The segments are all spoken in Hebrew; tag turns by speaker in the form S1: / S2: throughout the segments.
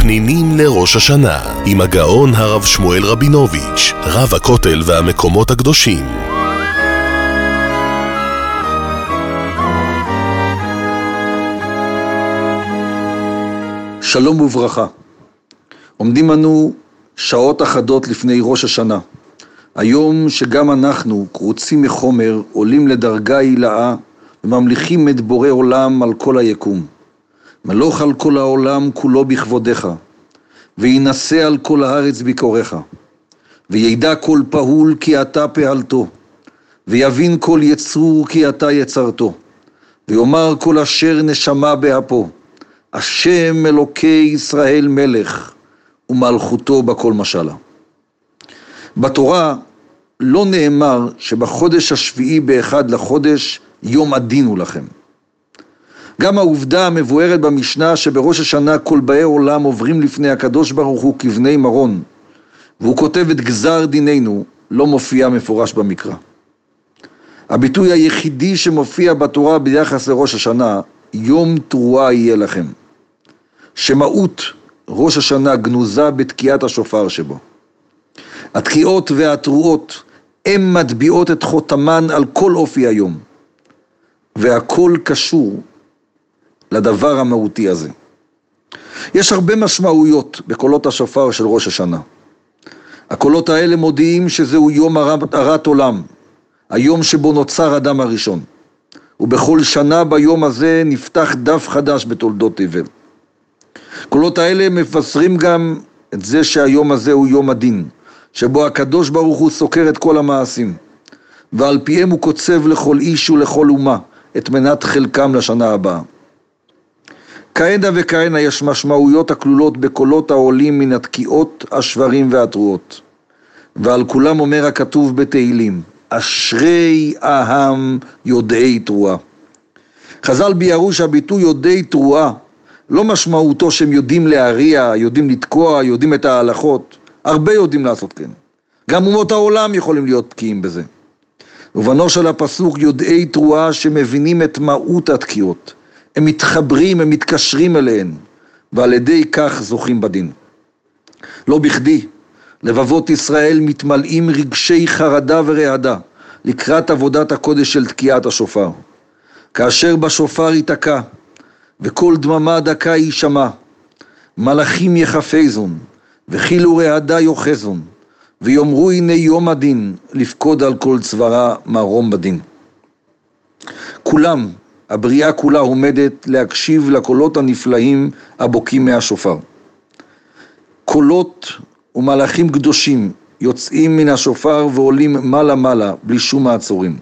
S1: פנינים לראש השנה עם הגאון הרב שמואל רבינוביץ', רב הכותל והמקומות הקדושים.
S2: שלום וברכה. עומדים אנו שעות אחדות לפני ראש השנה, היום שגם אנחנו קרוצים מחומר עולים לדרגה הילאה וממליכים את בורא עולם על כל היקום. מלוך על כל העולם כולו בכבודך, וינשא על כל הארץ ביקורך, וידע כל פעול כי אתה פעלתו, ויבין כל יצור כי אתה יצרתו, ויאמר כל אשר נשמה באפו, השם אלוקי ישראל מלך, ומלכותו בכל משלה. בתורה לא נאמר שבחודש השביעי באחד לחודש יום הדין הוא לכם. גם העובדה המבוארת במשנה שבראש השנה כל באי עולם עוברים לפני הקדוש ברוך הוא כבני מרון, והוא כותב את גזר דיננו, לא מופיע מפורש במקרא. הביטוי היחידי שמופיע בתורה ביחס לראש השנה, יום תרועה יהיה לכם. שמאות ראש השנה גנוזה בתקיעת השופר שבו. התקיעות והתרועות הן מטביעות את חותמן על כל אופי היום, והכל קשור לדבר המהותי הזה. יש הרבה משמעויות בקולות השופר של ראש השנה. הקולות האלה מודיעים שזהו יום הרת עולם, היום שבו נוצר אדם הראשון, ובכל שנה ביום הזה נפתח דף חדש בתולדות תבל. קולות האלה מפסרים גם את זה שהיום הזה הוא יום הדין, שבו הקדוש ברוך הוא סוקר את כל המעשים, ועל פיהם הוא קוצב לכל איש ולכל אומה את מנת חלקם לשנה הבאה. כהנה וכהנה יש משמעויות הכלולות בקולות העולים מן התקיעות, השברים והתרועות. ועל כולם אומר הכתוב בתהילים, אשרי העם יודעי תרועה. חז"ל ביארו שהביטוי יודעי תרועה, לא משמעותו שהם יודעים להריע, יודעים לתקוע, יודעים את ההלכות. הרבה יודעים לעשות כן. גם אומות העולם יכולים להיות תקיעים בזה. ובנו של הפסוק יודעי תרועה שמבינים את מהות התקיעות. הם מתחברים, הם מתקשרים אליהן, ועל ידי כך זוכים בדין. לא בכדי, לבבות ישראל מתמלאים רגשי חרדה ורעדה, לקראת עבודת הקודש של תקיעת השופר. כאשר בשופר ייתקע, וכל דממה דקה יישמע, מלאכים יחפזון, וחילו רעדה יוחזון, ויאמרו הנה יום הדין, לפקוד על כל צברה מרום בדין. כולם, הבריאה כולה עומדת להקשיב לקולות הנפלאים הבוקעים מהשופר. קולות ומלאכים קדושים יוצאים מן השופר ועולים מעלה מעלה בלי שום מעצורים.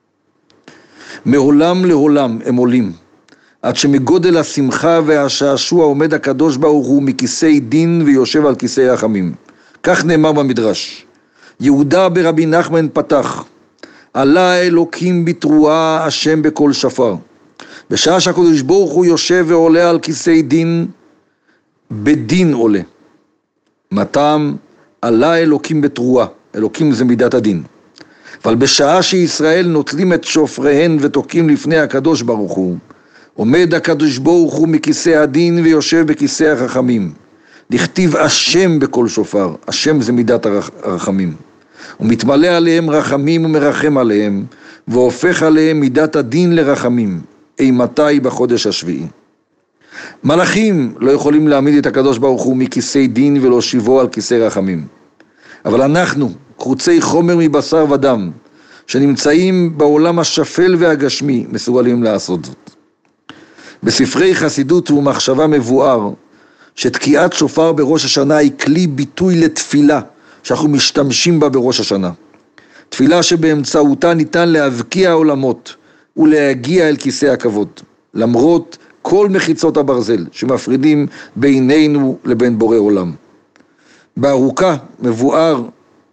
S2: מעולם לעולם הם עולים, עד שמגודל השמחה והשעשוע עומד הקדוש ברוך הוא מכיסא דין ויושב על כיסא רחמים. כך נאמר במדרש. יהודה ברבי נחמן פתח, עלה אלוקים בתרועה השם בכל שפר. בשעה שהקדוש ברוך הוא יושב ועולה על כיסא דין, בדין עולה. מתם עלה אלוקים בתרועה, אלוקים זה מידת הדין. אבל בשעה שישראל נוטלים את שופריהן ותוקים לפני הקדוש ברוך הוא, עומד הקדוש ברוך הוא מכיסא הדין ויושב בכיסא החכמים. דכתיב השם בכל שופר, השם זה מידת הרחמים. הוא מתמלא עליהם רחמים ומרחם עליהם, והופך עליהם מידת הדין לרחמים. אימתי בחודש השביעי. מלאכים לא יכולים להעמיד את הקדוש ברוך הוא מכיסא דין ולהושיבו על כיסא רחמים. אבל אנחנו, קרוצי חומר מבשר ודם, שנמצאים בעולם השפל והגשמי, מסוגלים לעשות זאת. בספרי חסידות ומחשבה מבואר, שתקיעת שופר בראש השנה היא כלי ביטוי לתפילה, שאנחנו משתמשים בה בראש השנה. תפילה שבאמצעותה ניתן להבקיע עולמות, ולהגיע אל כיסא הכבוד, למרות כל מחיצות הברזל שמפרידים בינינו לבין בורא עולם. בארוכה מבואר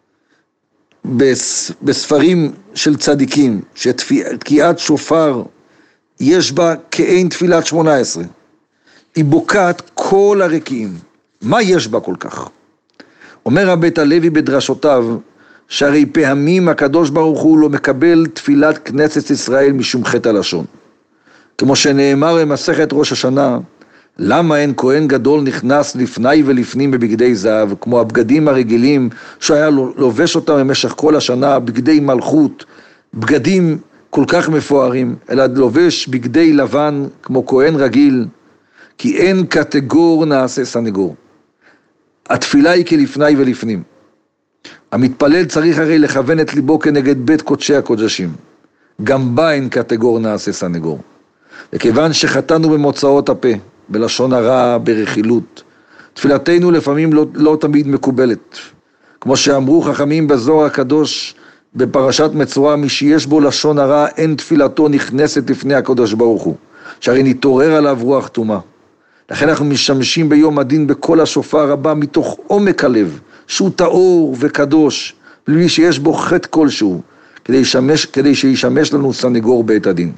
S2: בספרים של צדיקים, שתקיעת שופר יש בה כאין תפילת 18. היא בוקעת כל הרקיעים. מה יש בה כל כך? אומר הבית הלוי בדרשותיו, שהרי פעמים הקדוש ברוך הוא לא מקבל תפילת כנסת ישראל משום חטא הלשון. כמו שנאמר במסכת ראש השנה, למה אין כהן גדול נכנס לפני ולפנים בבגדי זהב, כמו הבגדים הרגילים שהיה לובש אותם במשך כל השנה, בגדי מלכות, בגדים כל כך מפוארים, אלא לובש בגדי לבן כמו כהן רגיל, כי אין קטגור נעשה סנגור. התפילה היא כלפני ולפנים. המתפלל צריך הרי לכוון את ליבו כנגד בית קודשי הקודשים. גם בה אין קטגור נעשה סנגור. וכיוון שחטאנו במוצאות הפה, בלשון הרע, ברכילות, תפילתנו לפעמים לא תמיד מקובלת. כמו שאמרו חכמים בזוהר הקדוש, בפרשת מצורע, מי שיש בו לשון הרע, אין תפילתו נכנסת לפני הקדוש ברוך הוא, שהרי נתעורר עליו רוח טומאה. לכן אנחנו משתמשים ביום הדין בכל השופר הבא מתוך עומק הלב, שהוא טהור וקדוש, בלי שיש בו חטא כלשהו, כדי שישמש לנו סנגור בית הדין.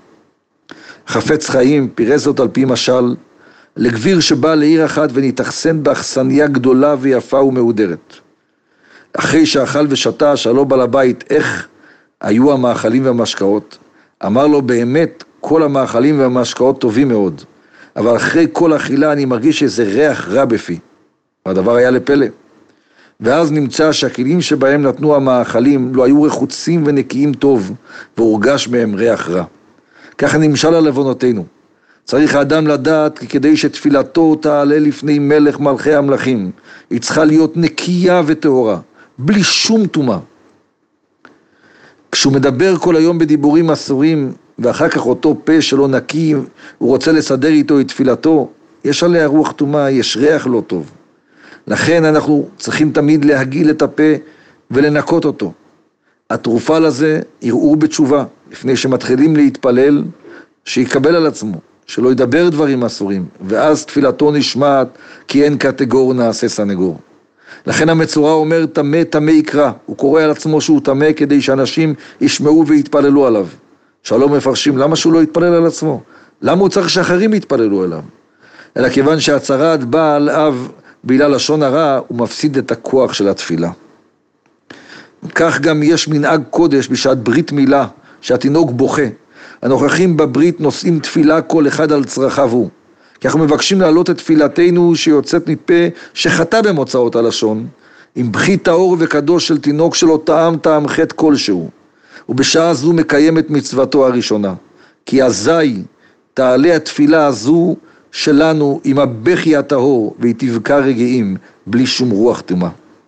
S2: חפץ חיים פירש זאת על פי משל, לגביר שבא לעיר אחת ונתאכסן באכסניה גדולה ויפה ומהודרת. אחרי שאכל ושתה, שאלו בעל הבית איך היו המאכלים והמשקאות, אמר לו באמת כל המאכלים והמשקאות טובים מאוד, אבל אחרי כל אכילה אני מרגיש איזה ריח רע בפי. הדבר היה לפלא. ואז נמצא שהכלים שבהם נתנו המאכלים לא היו רחוצים ונקיים טוב, והורגש מהם ריח רע. ככה נמשל על עוונותינו. צריך האדם לדעת כי כדי שתפילתו תעלה לפני מלך מלכי המלכים, היא צריכה להיות נקייה וטהורה, בלי שום טומאה. כשהוא מדבר כל היום בדיבורים אסורים, ואחר כך אותו פה שלו נקי, הוא רוצה לסדר איתו את תפילתו, יש עליה רוח טומאה, יש ריח לא טוב. לכן אנחנו צריכים תמיד להגיל את הפה ולנקות אותו. התרופה לזה, ערעור בתשובה, לפני שמתחילים להתפלל, שיקבל על עצמו, שלא ידבר דברים אסורים, ואז תפילתו נשמעת, כי אין קטגור נעשה סנגור. לכן המצורע אומר, תמה תמה יקרא, הוא קורא על עצמו שהוא תמה, כדי שאנשים ישמעו ויתפללו עליו. שלום מפרשים, למה שהוא לא יתפלל על עצמו? למה הוא צריך שאחרים יתפללו עליו? אלא כיוון שהצרת באה על אב בגלל לשון הרע, הוא מפסיד את הכוח של התפילה. כך גם יש מנהג קודש בשעת ברית מילה, שהתינוק בוכה. הנוכחים בברית נושאים תפילה כל אחד על צרכיו הוא. כי אנחנו מבקשים להעלות את תפילתנו שיוצאת מפה שחטא במוצאות הלשון, עם בכי טהור וקדוש של תינוק שלו טעם חטא כלשהו. ובשעה זו מקיים את מצוותו הראשונה. כי אזי תעלה התפילה הזו שלנו עם הבכי הטהור, והיא תבקע רגעים בלי שום רוח טומאה.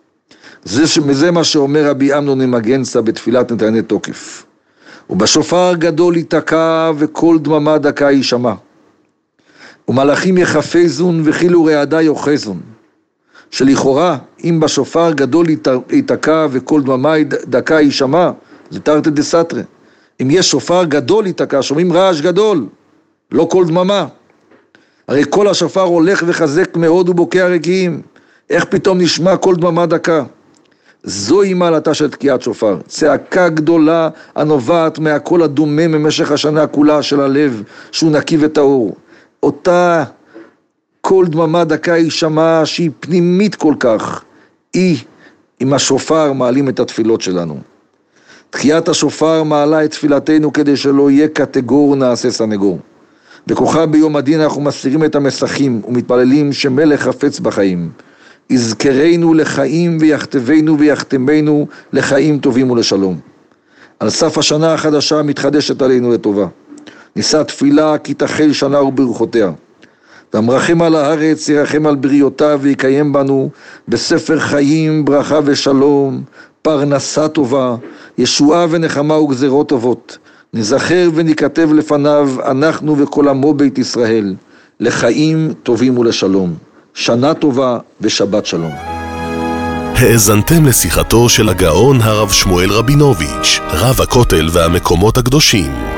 S2: זה מה שאומר רבי אמנון ממגנצא בתפילת נתני תוקף. ובשופר גדול ייתקע וכל דממה דקה יישמע. ומלאכים יחפזון וכאילו רעדה יוחזון. שלכאורה אם בשופר גדול ייתקע וכל דממה דקה יישמע, זה תרתי דסתרי. אם יש שופר גדול ייתקע, שומעים רעש גדול, לא כל דממה. הרי כל השופר הולך וחזק מאוד ובוקע רגעים. איך פתאום נשמע כל דממה דקה? זוהי מעלתה של תקיעת שופר, צעקה גדולה הנובעת מהקול הדומם במשך השנה כולה של הלב, שהוא נקי וטהור. אותה כל דממה דקה היא שמעה שהיא פנימית כל כך, היא עם השופר מעלים את התפילות שלנו. תקיעת השופר מעלה את תפילתנו כדי שלא יהיה קטגור נעשה סנגור. בכוחה ביום הדין אנחנו מסירים את המסכים ומתפללים שמלך חפץ בחיים. יזכרנו לחיים ויחתבנו ויחתמנו לחיים טובים ולשלום. על סף השנה החדשה מתחדשת עלינו לטובה. נישא תפילה כי תחל שנה וברכותיה. והמרחם על הארץ ירחם על בריאותיו ויקיים בנו בספר חיים ברכה ושלום, פרנסה טובה, ישועה ונחמה וגזרות טובות. נזכר ונכתב לפניו אנחנו וכל עמו בית ישראל לחיים טובים ולשלום. שנה טובה ושבת שלום.
S1: האזנתם לשיחתו של הגאון הרב שמואל רבינוביץ', רב הכותל והמקומות הקדושים.